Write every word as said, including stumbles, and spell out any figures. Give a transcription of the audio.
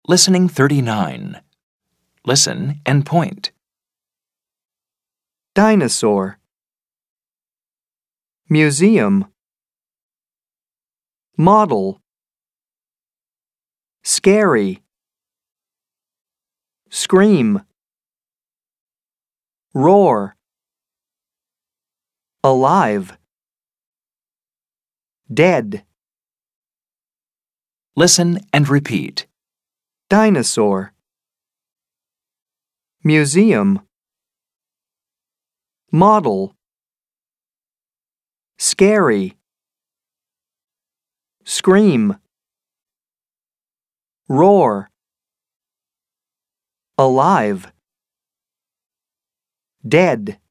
Listening thirty-nine. Listen and point. Dinosaur. Museum. Model. Scary. Scream. Roar. Alive. Dead. Listen and repeat. Dinosaur. Museum. Model. Scary. Scream. Roar. Alive. Dead.